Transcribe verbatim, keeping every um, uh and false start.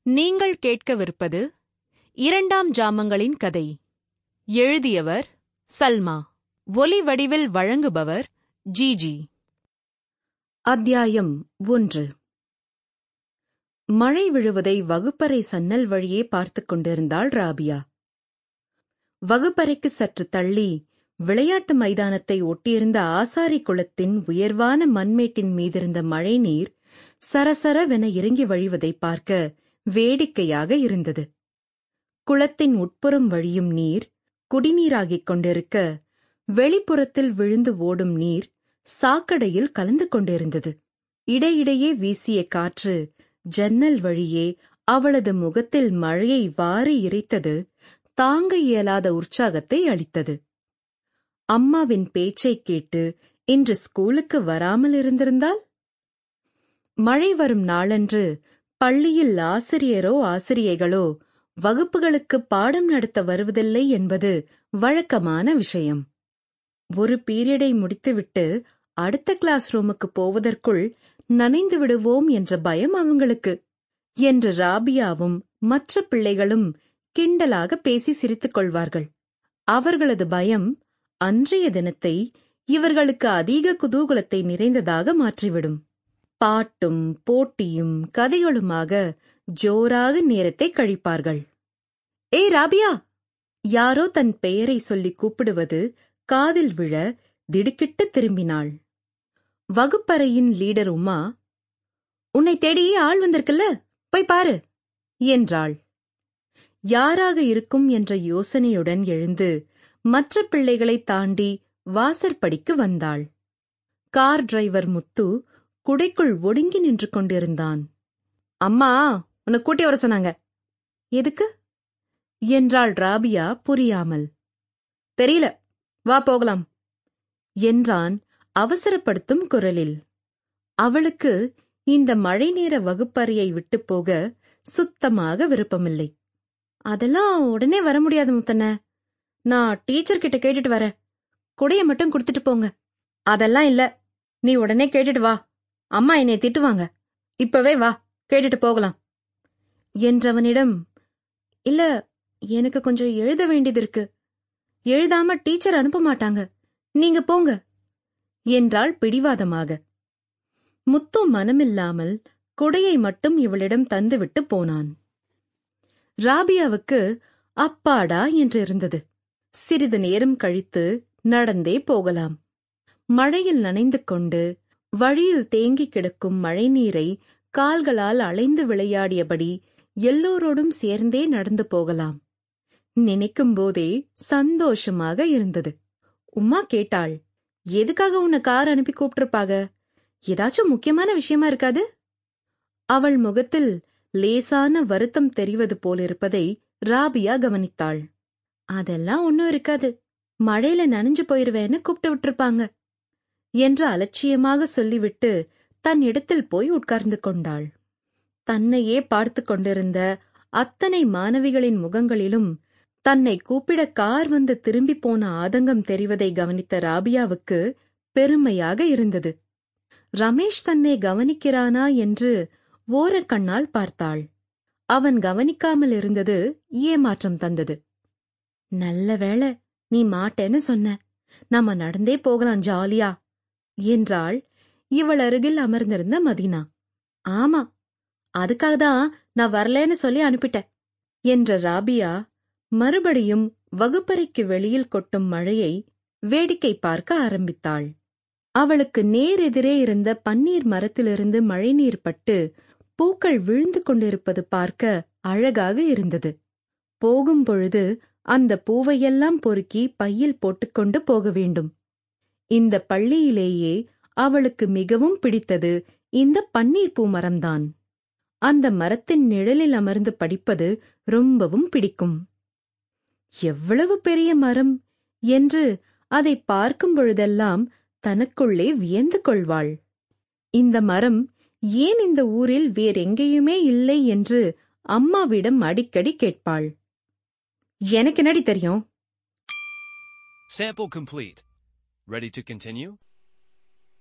நீங்கள் கேட்கவிருப்பது இரண்டாம் ஜாமங்களின் கதை. எழுதியவர் சல்மா. ஒலி வடிவில் வழங்குபவர் ஜிஜி. அத்தியாயம் ஒன்று. மழை விழுவதை வகுப்பறை சன்னல் வழியே பார்த்துக் கொண்டிருந்தாள் ராபியா. வகுப்பறைக்கு சற்று தள்ளி விளையாட்டு மைதானத்தை ஒட்டியிருந்த ஆசாரி குளத்தின் உயர்வான மண்மேட்டின் மீதிருந்த மழைநீர் சரசரவென இறங்கி வழிவதை பார்க்க வேடிக்கையாக இருந்தது. குளத்தின் உட்புறம் வழியும் நீர் குடிநீராகிக் கொண்டிருக்க, வெளிப்புறத்தில் விழுந்து ஓடும் நீர் சாக்கடையில் கலந்து கொண்டிருந்தது. இடையிடையே வீசிய காற்று ஜன்னல் வழியே அவளது முகத்தில் மழையை வாரி இறைத்தது. தாங்க இயலாத உற்சாகத்தை அளித்தது. அம்மாவின் பேச்சைக் கேட்டு இன்று ஸ்கூலுக்கு வராமல் இருந்திருந்தால்? மழை வரும் நாளன்று பள்ளியில் ஆசிரியரோ ஆசிரியைகளோ வகுப்புகளுக்கு பாடம் நடத்த வருவதில்லை என்பது வழக்கமான விஷயம். ஒரு பீரியடை முடித்துவிட்டு அடுத்த கிளாஸ் ரூமுக்கு போவதற்குள் நனைந்து விடுவோம் என்ற பயம் அவங்களுக்கு என்று ராபியாவும் மற்ற பிள்ளைகளும் கிண்டலாக பேசி சிரித்துக் கொள்வார்கள். அவர்களது பயம் அன்றைய தினத்தை இவர்களுக்கு அதிக குதூகலத்தை நிறைந்ததாக மாற்றிவிடும். பாட்டும் போட்டியும் கதைகளுமாக ஜோராக நேரத்தை கழிப்பார்கள். ஏய் ராபியா! யாரோ தன் பெயரை சொல்லி கூப்பிடுவது காதில் விழ திடுக்கிட்டு திரும்பினாள். வகுப்பறையின் லீடர் உமா, உன்னை தேடியே ஆள் வந்திருக்குல்ல, போய் பாரு என்றாள். யாராக இருக்கும் என்ற யோசனையுடன் எழுந்து மற்ற பிள்ளைகளை தாண்டி வாசற்படிக்கு வந்தாள். கார் டிரைவர் முத்து குடைக்குள் ஒடுங்கி நின்று கொண்டிருந்தான். அம்மா, உன்னை கூட்டி வர சொன்னாங்க. எதுக்கு என்றாள் ராபியா புரியாமல். தெரியல, வா போகலாம் என்றான் அவசரப்படுத்தும் குரலில். அவளுக்கு இந்த மழை நேர வகுப்பறையை விட்டு போக சுத்தமாக விருப்பமில்லை. அதெல்லாம் உடனே வர முடியாது முத்தண்ண, நான் டீச்சர் கிட்ட கேட்டுட்டு வரேன், குடைய மட்டும் கொடுத்துட்டு போங்க. அதெல்லாம் இல்ல, நீ உடனே கேட்டுட்டு வா, அம்மா என்னை திட்டுவாங்க. இப்பவே வா, கேட்டுட்டு போகலாம் என்றவனிடம், இல்ல எனக்கு கொஞ்சம் எழுத வேண்டியதிருக்கு, எழுதாம டீச்சர் அனுப்ப மாட்டாங்க, நீங்க போங்க என்றாள் பிடிவாதமாக. முத்து மனமில்லாமல் குடையை மட்டும் இவளிடம் தந்துவிட்டு போனான். ராபியாவுக்கு அப்பாடா என்று இருந்தது. சிறிது நேரம் கழித்து நடந்தே போகலாம். மழையில் நனைந்து கொண்டு வழியில் தேங்கிக் கிடக்கும் மழைநீரை கால்களால் அலைந்து விளையாடியபடி எல்லோரோடும் சேர்ந்தே நடந்து போகலாம். நினைக்கும் போதே சந்தோஷமாக இருந்தது. உமா கேட்டாள், எதுக்காக உன்னை கார் அனுப்பி கூப்பிட்டிருப்பாக? ஏதாச்சும் முக்கியமான விஷயமா இருக்காது? அவள் முகத்தில் லேசான வருத்தம் தெரிவது போலிருப்பதை ராபியா கவனித்தாள். அதெல்லாம் ஒன்னும் இருக்காது, மழையில நனைஞ்சு போயிருவேன்னு கூப்பிட்டு விட்டுருப்பாங்க என்று அலட்சியமாக சொல்லிவிட்டு தன் இடத்தில் போய் உட்கார்ந்து கொண்டாள். தன்னையே பார்த்து கொண்டிருந்த அத்தனை மாணவிகளின் முகங்களிலும் தன்னை கூப்பிட கார் வந்து திரும்பி போன ஆதங்கம் தெரிவதை கவனித்த ராபியாவுக்கு பெருமையாக இருந்தது. ரமேஷ் தன்னை கவனிக்கிறானா என்று ஓரக்கண்ணால் பார்த்தாள். அவன் கவனிக்காமல் இருந்தது ஏமாற்றம் தந்தது. நல்ல வேளை நீ மாட்டேன்னு சொன்ன, நாம நடந்தே போகலாம் ஜாலியா என்றாள் இவள் அருகில் அமர்ந்திருந்த மதீனா. ஆமா, அதுக்காகதான் நான் வரலேன்னு சொல்லி அனுப்பிட்டேன் என்ற ராபியா மறுபடியும் வகுப்பறைக்கு வெளியில் கொட்டும் மழையை வேடிக்கை பார்க்க ஆரம்பித்தாள். அவளுக்கு நேரெதிரே இருந்த பன்னீர் மரத்திலிருந்து மழைநீர் பட்டு பூக்கள் விழுந்து கொண்டிருப்பது பார்க்க அழகாக இருந்தது. போகும் பொழுது அந்த பூவையெல்லாம் பொறுக்கி பையில் போட்டுக்கொண்டு போக வேண்டும். இந்த பள்ளியிலேயே அவளுக்கு மிகவும் பிடித்தது இந்த பன்னீர் பூ மரம்தான். அந்த மரத்தின் நிழலில் அமர்ந்து படிப்பது ரொம்பவும் பிடிக்கும். எவ்வளவு பெரிய மரம் என்று அதை பார்க்கும் பொழுதெல்லாம் தனக்குள்ளே வியந்து கொள்வாள். இந்த மரம் ஏன் இந்த ஊரில் வேறெங்கேயுமே இல்லை என்று அம்மாவிடம் அடிக்கடி கேட்பாள். எனக்கு என்னடி தெரியும்? Sample complete. Ready to continue?